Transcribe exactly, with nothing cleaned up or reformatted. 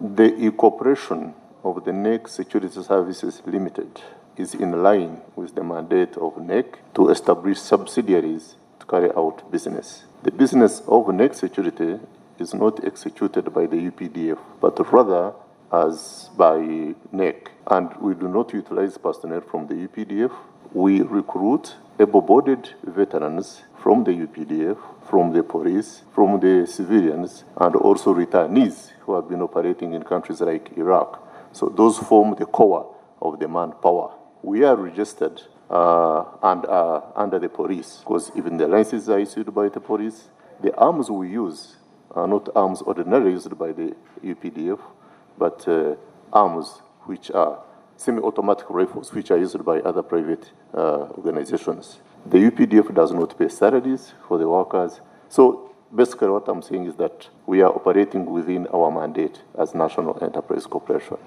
The incorporation of the N E C Security Services Limited is in line with the mandate of N E C to establish subsidiaries to carry out business. The business of N E C Security is not executed by the U P D F, but rather as by N E C. And we do not utilize personnel from the U P D F. We recruit able-bodied veterans from the U P D F, from the police, from the civilians, and also returnees who have been operating in countries like Iraq. So those form the core of the manpower. We are registered uh, and uh, under the police, because even the licenses are issued by the police. The arms we use are not arms ordinarily used by the U P D F, but uh, arms which are semi-automatic rifles, which are used by other private uh, organizations. The U P D F does not pay salaries for the workers. So basically what I'm saying is that we are operating within our mandate as National Enterprise Corporation.